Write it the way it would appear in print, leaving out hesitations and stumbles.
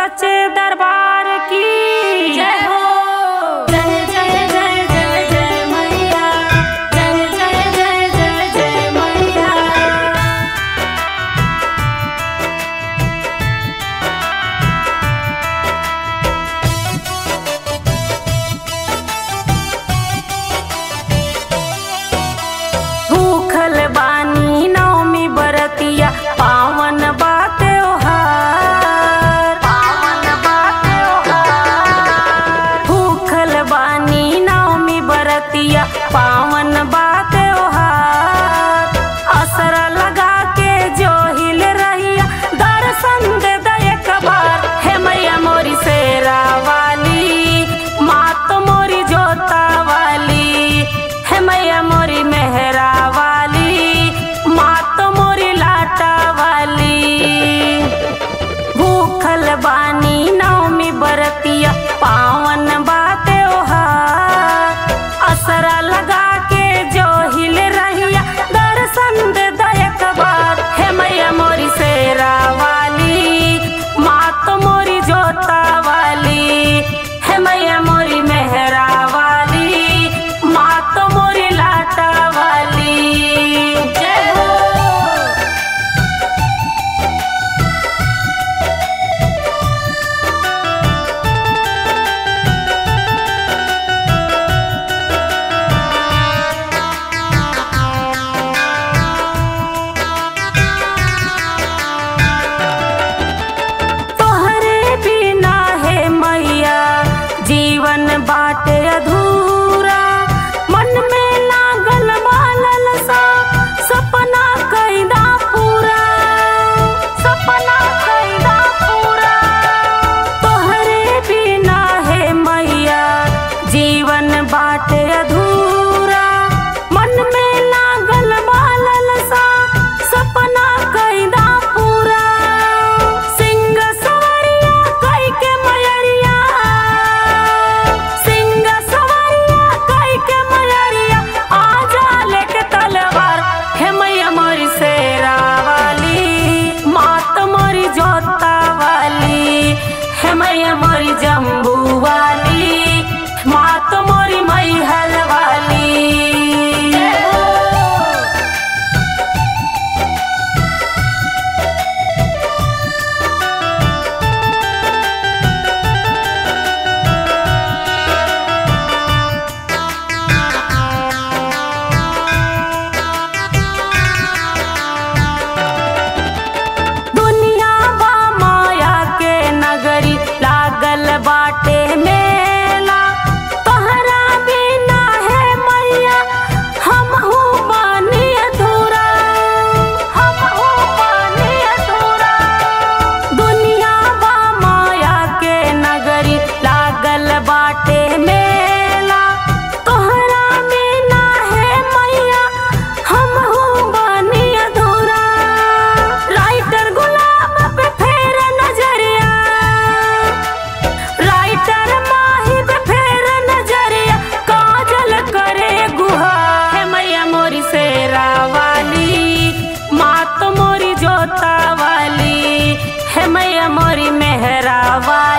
सच्चे दरबार की जय हो। जय जय जय जय जय मैया, जय जय जय जय जय मैया। भूखल बानी नवमी बरतिया पावन बा त्योहार, पावन बा त्योहार। भूखल बानी नवमी बरतिया पावन बा त्योहार। असरा लगा के जो हिल रहिया दर्शन दे दे एक बार। हे मैया मोरी शेरा वाली, मात मोरी जोता वाली। हे मैया मोरी मेहरा वाली, मात मोरी लाटा वाली। भूखल बानी नवमी बरतिया पावन बा त्योहार। असरा लगा के जो हिल रहिया दर्शन दे दे एक बार। हे मैया मोरी शेरा वाली, मात मोरी जोता वाली। हे मैया मोरी मेहरा वाली, मात मोरी लाटा वाली। जय हो। तोहरे बिना है मैया जीवन बाटे अधूरा। मन में लागल मालल सा सपना कैदा पूरा, सपना कैदा पूरा। तोहरे बिना है मैया जीवन बाटे अधूरा। मन में लागल मालल सा सपना कैदा पूरा। सिंह सवरिया कई के मयरिया, सिंह सवरिया कई के मयरिया। आजा लेके तलवार। हे मैया मोरी शेरा वाली, मात मोरी जोता वाली। हे मैया मोरी जम्बू वाली, मात मोरी मैहर वाली। जय हो। दुनिया बा माया के नगरी लागल बाटे मेला। तोहरा बिना है मैया हमहू बानी अधूरा, हमहू बानी अधूरा। दुनिया बा माया के नगरी लागल बाटे मेला। तोहरा बिना है मैया हमहू बानी अधूरा। राइटर गुलाब पे फेर नजरिया, राइटर माही पे फेर नजरिया। काजल करे गुहा। हे मैया मोरी शेरा वाली, मात मोरी जोता वाली। हे मैया मोरी मेहरा वाली।